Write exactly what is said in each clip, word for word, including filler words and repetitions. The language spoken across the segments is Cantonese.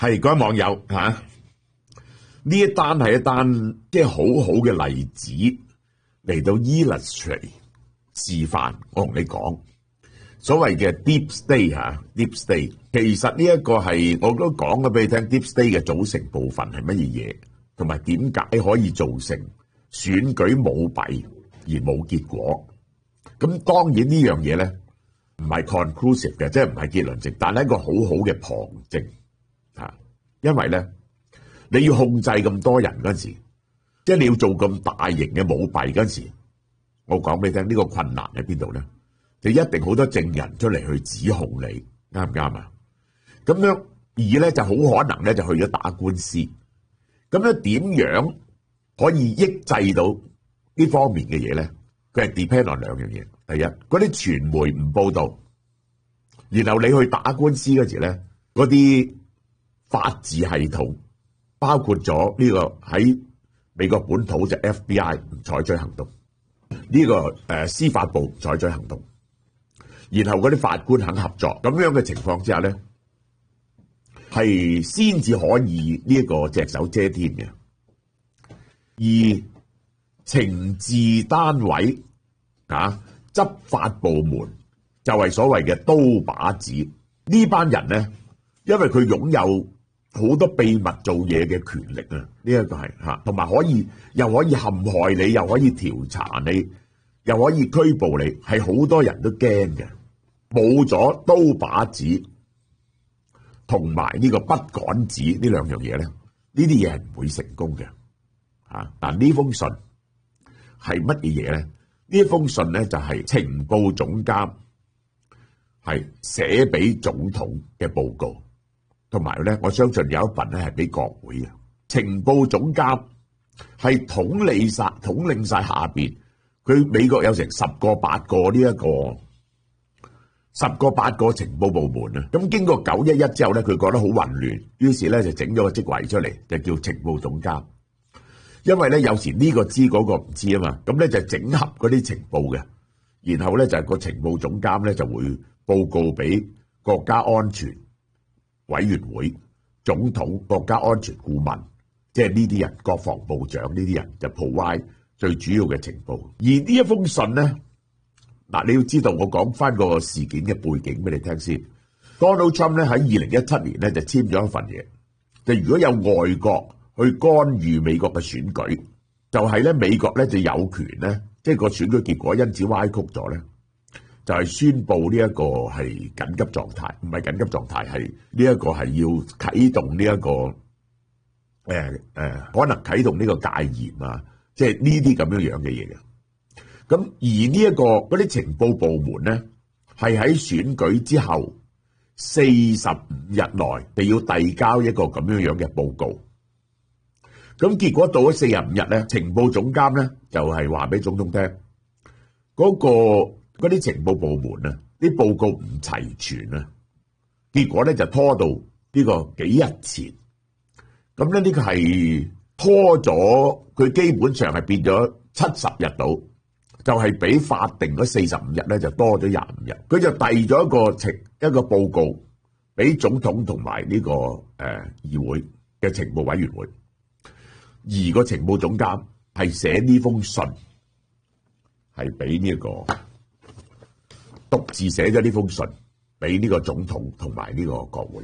係嗰位網友吓，呢一單係一單即係好好嘅例子嚟到 illustrate 示範。我同你講，所謂嘅 deep state 吓 ，deep state 其實呢一個係我都講咗俾你聽 ，deep state 嘅組成部分係乜嘢嘢，同埋點解可以造成選舉舞弊而冇結果。咁當然呢樣嘢咧唔係 conclusive 嘅，即係唔係結論性，但係一個好好嘅旁證吓，因為咧你要控制咁多人嗰陣時，即係你要做咁大型嘅舞弊嗰陣時，我講俾你聽呢個困難喺邊度咧？就一定好多證人出嚟去指控你，啱唔啱啊？咁樣而咧就好可能咧就去咗打官司。咁樣點樣可以抑制到呢方面嘅嘢咧？佢係 depend on 兩樣嘢。第一，嗰啲傳媒唔報道，然後你去打官司嗰時咧，嗰啲法治系統，包括咗呢個喺美國本土就 F B I 唔採取行動，呢個誒司法部唔採取行動，然後嗰啲法官肯合作，咁樣嘅情況之下咧，係先至可以呢一個隻手遮天嘅。而懲治單位啊，執法部門就係所謂嘅刀把子。呢班人咧，因為佢擁有好多秘密做嘢嘅權力啊，呢一個係吓，同埋可以又可以陷害你，又可以調查你，又可以拘捕你，係好多人都驚嘅。冇咗刀把子同埋呢個筆桿子呢兩樣嘢咧，呢啲嘢係唔會成功嘅吓。但呢封信係乜嘢嘢咧？呢封信咧就係情報總監係寫俾總統嘅報告，同埋咧我相信有一份咧係俾國會嘅。情報總監係統理晒、統領晒下邊，佢美國有成十個八個呢一個十個八個情報部門啊。咁經過九一一之後咧，佢覺得好混亂，於是咧就整咗個職位出嚟，就叫情報總監。因為咧有時呢個知嗰個唔知啊嘛，咁咧就整合嗰啲情報嘅，然後咧就係個情報總監咧就會報告俾國家安全委員會、總統、國家安全顧問，即係呢啲人，國防部長呢啲人就 provide 最主要嘅情報。而呢一封信咧，嗱你要知道，我講翻個事件嘅背景俾你聽先。Donald Trump 咧喺二零一七年咧就簽咗一份嘢，就如果有外國去干預美國嘅選舉，就係咧美國咧就有權咧，即係個選舉結果因此歪曲咗咧，就係宣布呢一個係緊急狀態，唔係緊急狀態，係呢一個係要啟動呢一個誒誒，可能啟動呢個戒嚴啊，即係呢啲咁樣樣嘅嘢嘅。咁而呢一個嗰啲情報部門咧，係喺選舉之後四十五日內就要遞交一個咁樣樣嘅報告。咁結果到咗四十五日咧，情報總監咧就係話俾總統聽，嗰個嗰啲情報部門啊，啲報告唔齊全啊，結果咧就拖到呢個幾日前。咁咧呢個係拖咗，佢基本上係變咗七十日到，就係比法定嗰四十五日咧就多咗廿五日。佢就遞咗一個情一個報告俾總統同埋呢個誒議會嘅情報委員會。而個情報總監係寫呢封信，係俾呢一個獨自寫咗呢封信俾呢個總統同埋呢個國會。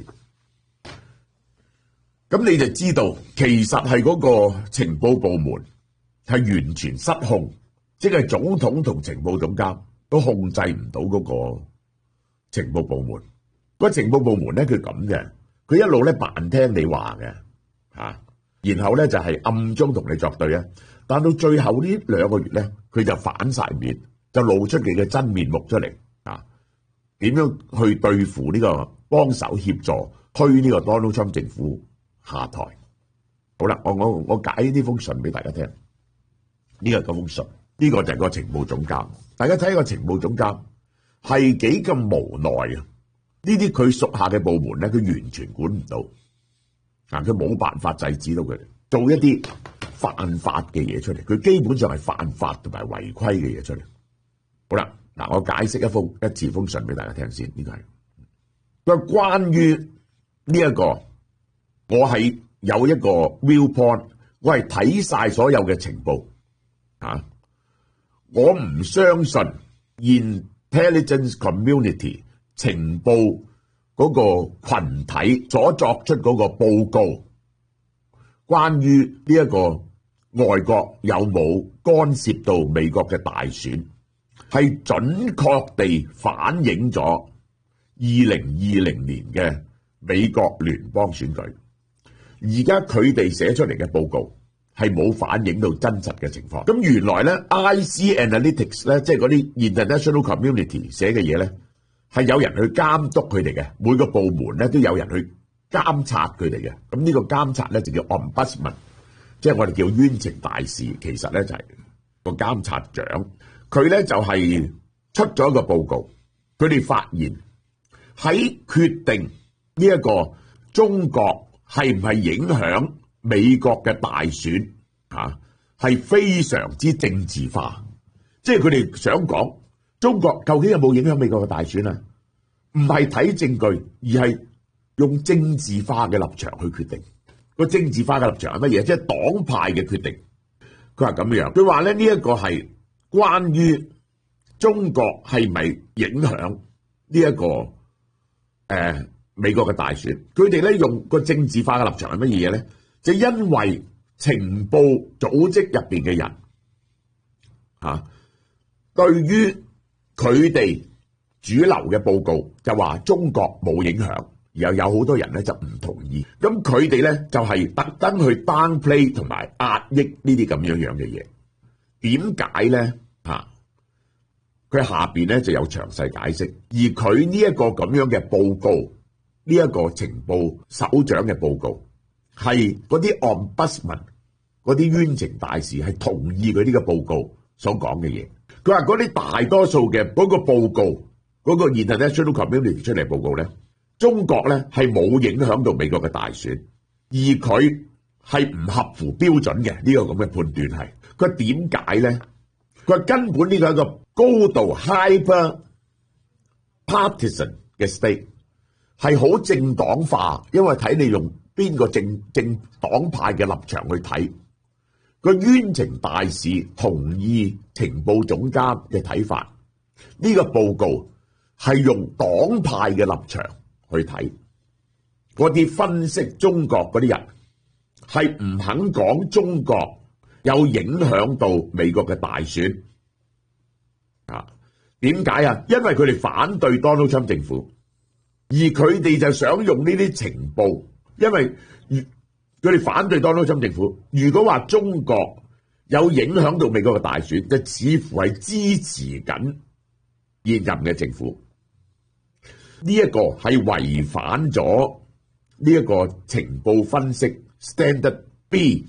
咁你就知道，其實係嗰個情報部門係完全失控，即係總統同情報總監都控制唔到嗰個情報部門。個情報部門咧，佢咁嘅，佢一路咧扮聽你話嘅吓。然後咧就係暗中同你作對啊，但到最後呢兩個月咧，佢就反晒面，就露出佢嘅真面目出嚟啊！點樣去對付呢個幫手協助推呢個 Donald Trump 政府下台？好啦，我我我解呢封信俾大家聽。呢個嗰封信，呢個就係個情報總監。大家睇個情報總監係幾咁無奈啊！呢啲佢屬下嘅部門咧，佢完全管唔到。啊！佢冇辦法制止到佢做一啲犯法嘅嘢出嚟，佢基本上係犯法同埋違規嘅嘢出嚟。好啦，嗱，我解釋一封一字封信俾大家聽先。呢個係佢關於呢一個我係有一個 viewpoint，我係睇晒所有嘅情報啊，我唔相信 intelligence community 情報嗰個群體所作出嗰個報告，關於呢一個外國有冇干涉到美國嘅大選，係準確地反映咗二零二零年嘅美國聯邦選舉。而家佢哋寫出嚟嘅報告係冇反映到真實嘅情況。咁原來咧 I C Analytics 咧，即係嗰啲 international community 寫嘅嘢咧，係有人去監督佢哋嘅，每個部門咧都有人去監察佢哋嘅。咁呢個監察咧就叫 Ombudsman， 即係我哋叫冤情大使，其實咧就係個監察長。佢咧就係出咗一個報告，佢哋發現喺決定呢一個中國係唔係影響美國嘅大選啊，係非常之政治化。即係佢哋想講中國究竟有冇影響美國嘅大選啊？唔係睇證據，而係用政治化嘅立場去決定。個政治化嘅立場係乜嘢？即係黨派嘅決定。佢話咁樣，佢話咧呢一個係關於中國係咪影響呢一個誒、呃、美國嘅大選。佢哋咧用個政治化嘅立場係乜嘢咧？就因為情報組織入邊嘅人啊，對於佢哋主流嘅報告就話中國冇影響，然後有好多人咧就唔同意。咁佢哋咧就係特登去 downplay 同埋壓抑呢啲咁樣樣嘅嘢。點解咧？吓，佢下邊咧就有詳細解釋。而佢呢一個咁樣嘅報告，呢一個情報首長嘅報告，係嗰啲 Ombudsman 嗰啲冤情大使係同意佢呢個報告所講嘅嘢。佢話嗰啲大多數嘅嗰個報告，嗰個 international community 出嚟報告咧，中國咧係冇影響到美國嘅大選，而佢係唔合乎標準嘅，呢個咁嘅判斷係。佢點解咧？佢話根本呢個係一個高度 hyper partisan 嘅 state， 係好政黨化，因為睇你用邊個政政黨派嘅立場去睇。個冤情大使同意情報總監嘅睇法，呢個報告係用黨派嘅立場去睇。嗰啲分析中國嗰啲人係唔肯講中國有影響到美國嘅大選啊？點解啊？因為佢哋反對 Donald Trump 政府，而佢哋就想用呢啲情報，因為佢哋反對 Donald Trump 政府。如果話中國有影響到美國嘅大選，就似乎係支持緊現任嘅政府。呢一個係違反咗呢一個情報分析 Standard B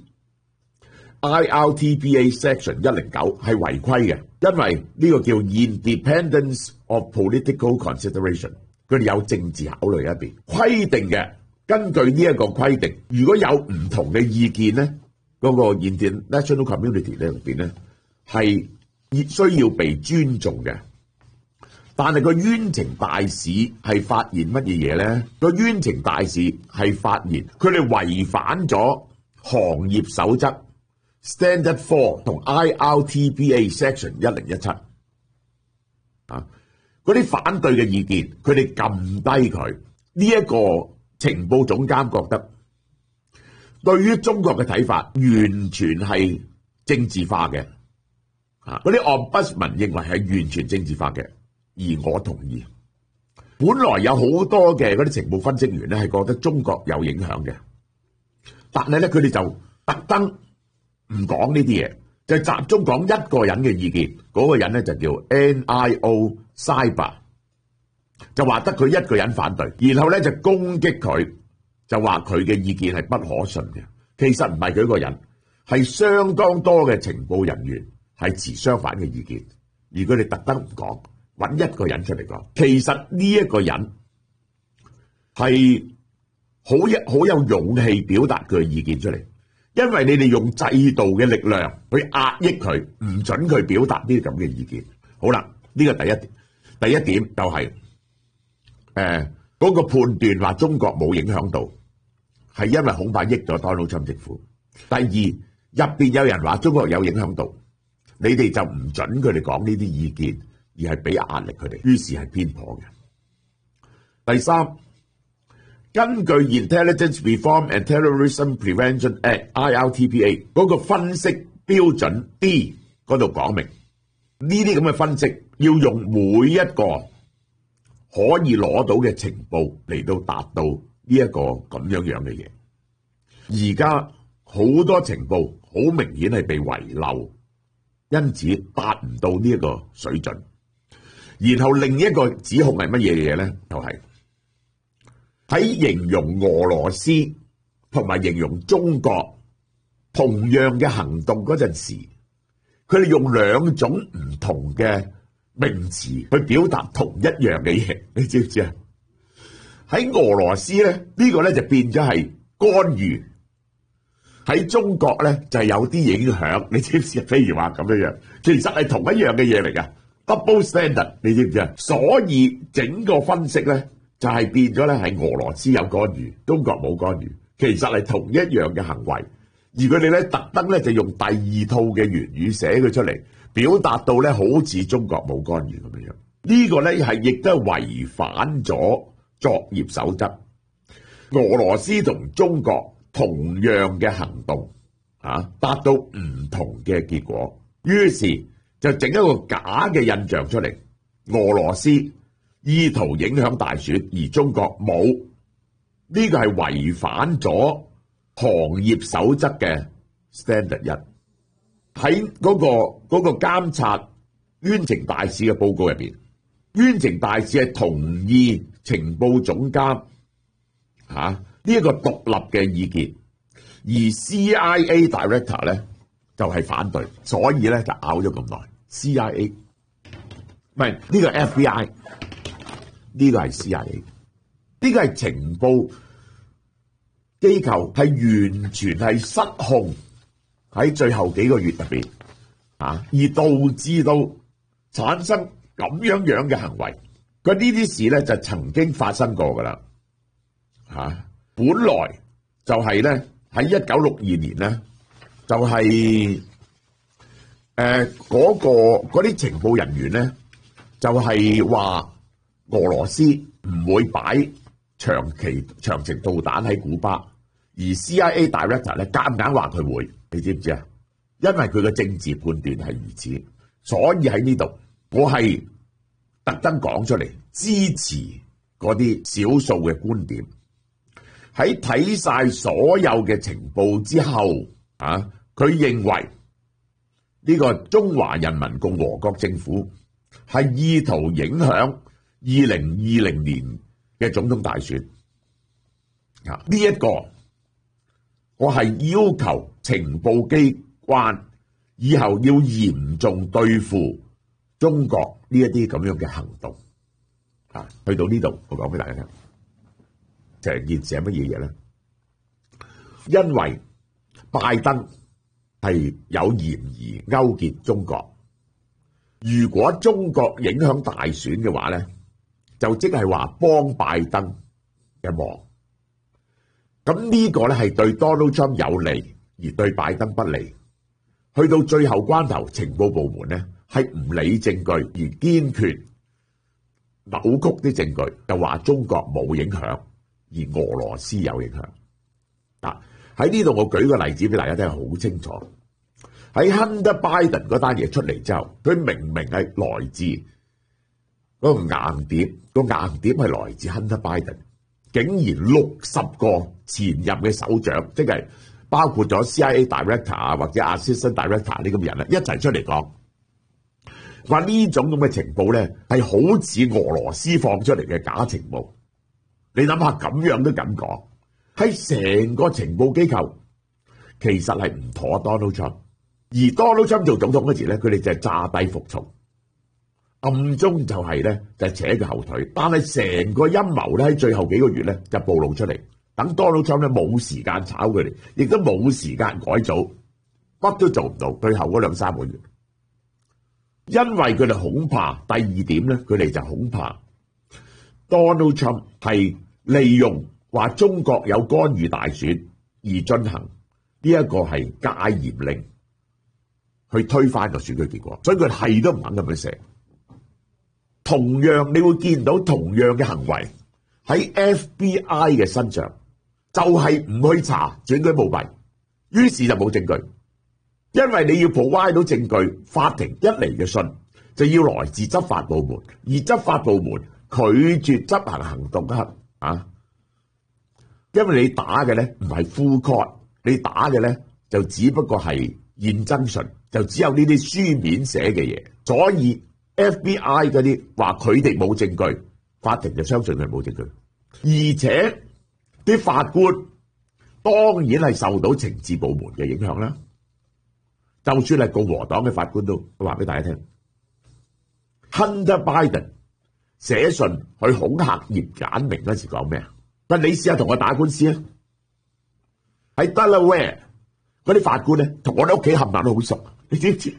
I R T B A Section 一零九係違規嘅，因為呢個叫 Independence of Political Consideration， 佢哋有政治考慮一邊規定嘅。根據呢一個規定，如果有唔同嘅意見咧，嗰、那個 international community 咧入邊咧係需要被尊重嘅。但係個冤情大使係發現乜嘢嘢咧？個冤情大使係發現佢哋違反咗行業守則 Standard Four 同 I R T B A Section 一零一七啊，嗰啲反對嘅意見，佢哋撳低佢呢一個。情報總監覺得對於中國嘅睇法完全係政治化嘅，啊，嗰啲 Ombudsman 認為係完全政治化嘅，而我同意。本來有好多嘅嗰啲情報分析員咧係覺得中國有影響嘅，但係咧佢哋就特登唔講呢啲嘢，就集中講一個人嘅意見，嗰個人咧就叫 N I O Cyber。就話得佢一個人反對，然後咧就攻擊佢，就話佢嘅意見係不可信嘅。其實唔係佢一個人，係相當多嘅情報人員係持相反嘅意見，而佢哋特登唔講，揾一個人出嚟講。其實呢一個人係好有好有勇氣表達佢嘅意見出嚟，因為你哋用制度嘅力量去壓抑佢，唔准佢表達呢啲咁嘅意見。好啦，呢個第一點，第一點就係、是。誒，嗰個判斷話中國冇影響到， 係因為恐怕益咗 Donald Trump 政府。第二，入邊有人話中國有影響度，你哋就唔准佢哋講呢啲意見，而係俾壓力佢哋，於是係偏頗嘅。第三，根據 Intelligence Reform and Terrorism Prevention Act I R T P A 嗰個分析標準 D 嗰度講明，呢啲咁嘅分析要用每一個可以攞到嘅情報嚟到達到呢一個咁樣樣嘅嘢。而家好多情報好明顯係被遺漏，因此達唔到呢一個水準。然後另一個指控係乜嘢嘢咧？就係、是、喺形容俄羅斯同埋形容中國同樣嘅行動嗰陣時，佢哋用兩種唔同嘅名詞去表達同一樣嘅嘢，你知唔知啊？喺俄羅斯咧，呢、這個咧就變咗係干預；喺中國咧就係有啲影響，你知唔知啊？譬如話咁樣樣，其實係同一樣嘅嘢嚟噶 ，double standard， 你知唔知啊？所以整個分析咧就係變咗咧係俄羅斯有干預，中國冇干預，其實係同一樣嘅行為，而佢哋咧特登咧就用第二套嘅粵語寫佢出嚟。表達到咧好似中國冇干預咁樣，呢個咧係亦都係違反咗作業守則。俄羅斯同中國同樣嘅行動啊，達到唔同嘅結果，於是就整一個假嘅印象出嚟，俄羅斯意圖影響大選，而中國冇。呢個係違反咗行業守則嘅 standard 一。喺嗰個嗰個監察冤情大使嘅報告入邊，冤情大使係同意情報總監吓呢一個獨立嘅意見，而 C I A Director 咧就係反對，所以咧就拗咗咁耐。C I A 唔係呢個 F B I， 呢個係 C I A， 呢個係情報機構，係完全係失控。喺最後幾個月入邊，啊，而導致到產生咁樣樣嘅行為，佢呢啲事咧就曾經發生過噶啦，吓、啊，本來就係咧喺一九六二年咧，就係誒嗰個嗰啲情報人員咧，就係、是、話俄羅斯唔會擺長期長程導彈喺古巴，而 C I A Director 咧夾硬話佢會。你知唔知啊？因為佢嘅政治判斷係如此，所以喺呢度我係特登講出嚟支持嗰啲少數嘅觀點。喺睇晒所有嘅情報之後啊，佢認為呢個中華人民共和國政府係意圖影響二零二零年嘅總統大選啊！呢一個我係要求情報機關以後要嚴重對付中國呢一啲咁樣嘅行動啊！去到呢度，我講俾大家聽，成件事係乜嘢嘢咧？因為拜登係有嫌疑勾結中國，如果中國影響大選嘅話咧，就即係話幫拜登嘅忙。咁呢個咧係對 Donald Trump 有利，而對拜登不利。去到最後關頭，情報部門咧係唔理證據而堅決扭曲啲證據，就話中國冇影響，而俄羅斯有影響。嗱，喺呢度我舉個例子俾大家聽，好清楚。喺 Hunter Biden 嗰單嘢出嚟之後，佢明明係來自嗰個硬碟，個硬碟係來自 Hunter Biden。竟然六十個前任嘅首長，即係包括咗 C I A Director 啊或者 Assistant Director 呢咁嘅人咧，一齊出嚟講，話呢種咁嘅情報咧係好似俄羅斯放出嚟嘅假情報。你諗下咁樣都敢講，喺成個情報機構其實係唔妥 Donald Trump，而 Donald Trump 做總統嗰時咧，佢哋就係詐低服從。暗中就係咧，就係扯佢後腿，但係成個陰謀咧喺最後幾個月咧就暴露出嚟，等 Donald Trump 咧冇時間炒佢哋，亦都冇時間改組，乜都做唔到。最後嗰兩三個月，因為佢哋恐怕第二點咧，佢哋就恐怕 Donald Trump 係利用話中國有干預大選而進行呢一個係戒嚴令，去推翻個選舉結果，所以佢係都唔肯咁樣寫。同樣你會見到同樣嘅行為喺 F B I 嘅身上，就係唔去查選舉舞弊，於是就冇證據。因為你要 provide 到證據，法庭一嚟嘅信就要來自執法部門，而執法部門拒絕執行行動啊！因為你打嘅咧唔係 full court， 你打嘅咧就只不過係驗真信，就只有呢啲書面寫嘅嘢，所以 F B I 嗰啲話佢哋冇證據，法庭就相信佢冇證據，而且啲法官當然係受到情治部門嘅影響啦。就算係共和黨嘅法官都話俾大家聽 ，Hunter Biden 寫信去恐嚇葉簡明嗰時講咩啊？喂，你試下同我打官司啊！喺 Delaware 嗰啲法官咧，同我哋屋企冚唪唥都好熟，你知唔知？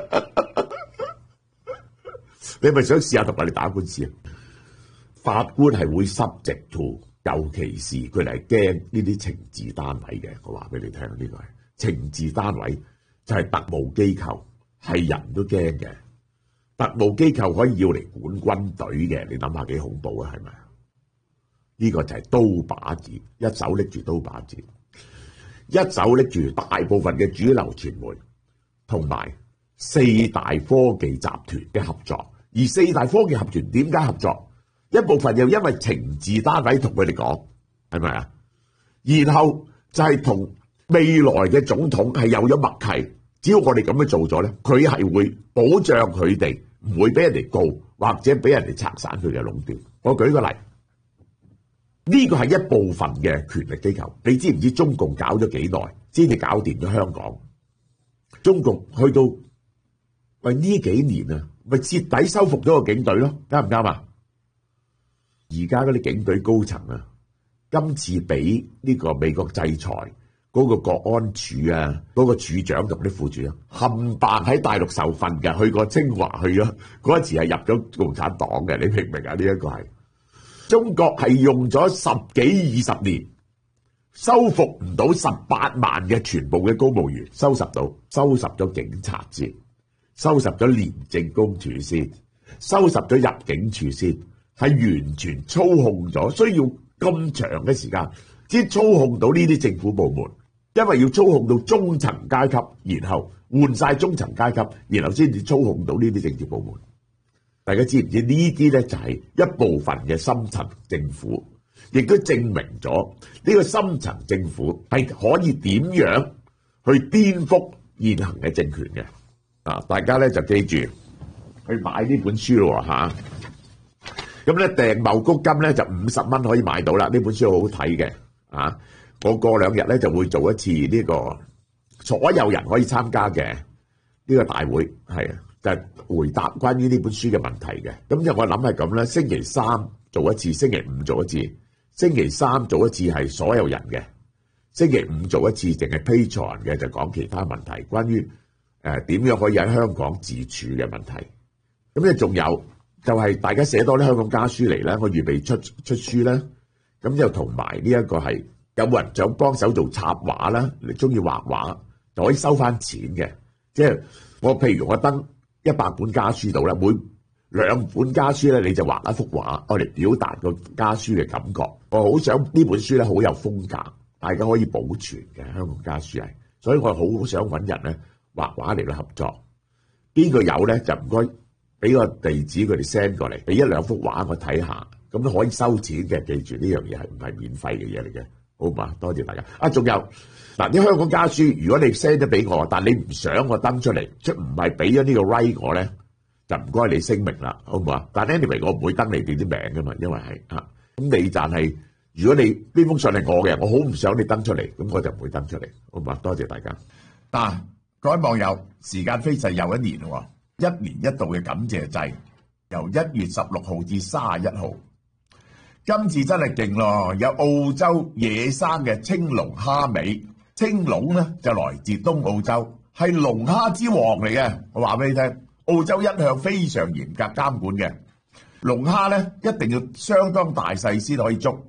你咪想試下同我哋打官司啊？法官係會 subject to，尤其是佢哋係驚呢啲情治單位嘅。我話俾你聽，呢、這個係情治單位。就係特務機構，係人都驚嘅。特務機構可以要嚟管軍隊嘅，你諗下幾恐怖啊？係咪？呢個就係刀把子，一手拎住刀把子，一手拎住大部分嘅主流傳媒，同埋四大科技集團嘅合作。而四大科技集團點解合作？一部分又因為情治單位同佢哋講，係咪啊？然後就係同未來嘅總統係有咗默契。只要我哋咁樣做咗咧，佢係會保障佢哋唔會俾人哋告，或者俾人哋拆散佢嘅壟斷。我舉個例，呢個係一部分嘅權力機構。你知唔知中共搞咗幾耐先至搞掂咗香港？中共去到喂呢幾年啊，咪徹底收復咗個警隊咯，啱唔啱啊？而家嗰啲警隊高層啊，今次俾呢個美國制裁。嗰個國安處啊，嗰、嗰個處長同啲副處長冚唪唥喺大陸受訓嘅，去過清華去咗嗰陣時係入咗共產黨嘅，你明唔明啊？呢、這、一個係中國係用咗十幾二十年，收復唔到十八萬嘅全部嘅公務員，收拾到收拾咗警察先，收拾咗廉政公署先，收拾咗入境處先，係完全操控咗，需要咁長嘅時間先操控到呢啲政府部門。因為要操控到中層階級，然後換晒中層階級，然後先至操控到呢啲政治部門。大家知唔知呢啲咧就係一部分嘅深層政府，亦都證明咗呢個深層政府係可以點樣去顛覆現行嘅政權嘅。啊，大家咧就記住去買呢本書咯吓。咁咧訂茂谷金咧就五十蚊可以買到啦。呢本書好好睇嘅啊。我過兩日咧就會做一次呢個所有人可以參加嘅呢個大會，係啊，就係回答關於呢本書嘅問題嘅。咁就我諗係咁啦，星期三做一次，星期五做一次，星期三做一次係所有人嘅，星期五做一次淨係 Patreon 嘅，就講其他問題，關於誒點樣可以喺香港自處嘅問題。咁咧仲有就係大家寫多啲香港家書嚟啦，我預備出出書啦。咁就同埋呢一個係。有冇人想幫手做插畫啦？你中意畫畫就可以收翻錢嘅。即係我譬如我登一百本家書度啦，每兩本家書咧你就畫一幅畫，我嚟表達個家書嘅感覺。我好想呢本書咧好有風格，大家可以保存嘅香港家書係，所以我好想揾人咧畫畫嚟到合作。邊個有咧就唔該俾個地址佢哋 send 過嚟，俾一兩幅畫我睇下，咁都可以收錢嘅。記住呢樣嘢係唔係免費嘅嘢嚟嘅。好嘛，多謝大家。啊，仲有嗱啲香港家書，如果你 send 咗俾我，但你唔想我登出嚟，即唔係俾咗呢個 right 我咧，就唔該你聲明啦，好唔好啊？但 anyway 我唔會登你哋啲名噶嘛，因為係啊，咁你但係如果你呢封信係我嘅，我好唔想你登出嚟，咁我就唔會登出嚟，好嘛？多謝大家。嗱、啊，各位網友，時間飛逝又一年喎，一年一度嘅感謝祭，由一月十六號至三十一號。今次真係勁咯，有澳洲野生嘅青龍蝦尾，青龍咧就來自東澳洲，係龍蝦之王嚟嘅。我話俾你聽，澳洲一向非常嚴格監管嘅，龍蝦咧一定要相當大細先可以捉，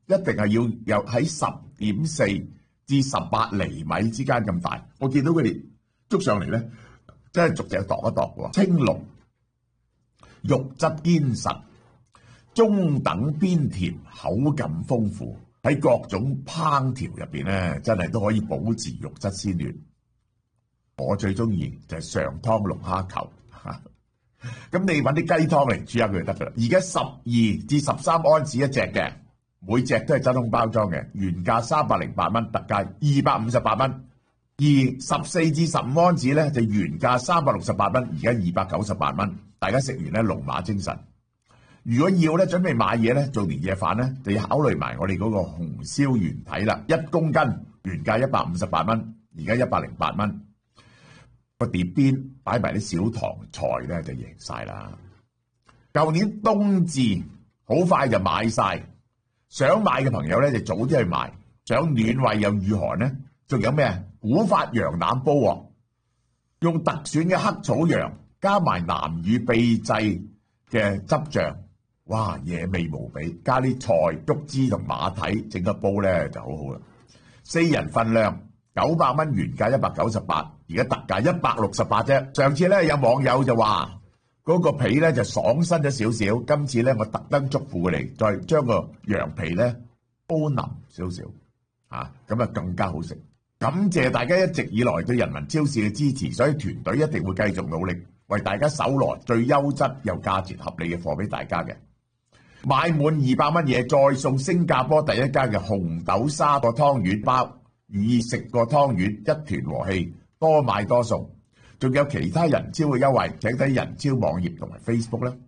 一定係要有喺十點四至十八厘米之間咁大。我見到佢哋捉上嚟咧，真係逐隻度一度喎。青龍肉質堅實，中等偏甜，口感豐富，喺各種烹調入邊咧，真係都可以保持肉質鮮嫩。我最中意就係上湯龍蝦球，咁你揾啲雞湯嚟煮下佢就得噶啦。而家十二至十三安士一隻嘅，每隻都係真空包裝嘅，原價三百零八蚊，特價二百五十八蚊。而十四至十五安士咧就原價三百六十八蚊，而家二百九十八蚊。大家食完咧龍馬精神。如果要咧準備買嘢咧做年夜飯咧，就要考慮埋我哋嗰個紅燒原體啦，一公斤原價一百五十八蚊，而家一百零八蚊。個碟邊擺埋啲小糖菜咧就贏晒啦。舊年冬至好快就買晒，想買嘅朋友咧就早啲去買。想暖胃又御寒咧，仲有咩啊？古法羊腩煲喎，用特選嘅黑草羊加埋南乳秘製嘅汁醬，哇，野味無比。加啲菜、竹枝同馬蹄，整個煲咧就好好啦。四人份量。九百蚊原價一百九十八，而家特價一百六十八啫。上次咧有網友就話嗰個皮咧就爽身咗少少，今次咧我特登囑咐佢哋再將個羊皮咧煲腍少少，啊咁啊更加好食。感謝大家一直以來對人民超市嘅支持，所以團隊一定會繼續努力，為大家搜羅最優質又價錢合理嘅貨俾大家嘅。買滿二百蚊嘢再送新加坡第一間嘅紅豆沙個湯圓包。寓意食個湯圓一團和氣，多買多送，仲有其他人超嘅優惠，請睇人超網頁同埋 Facebook 啦。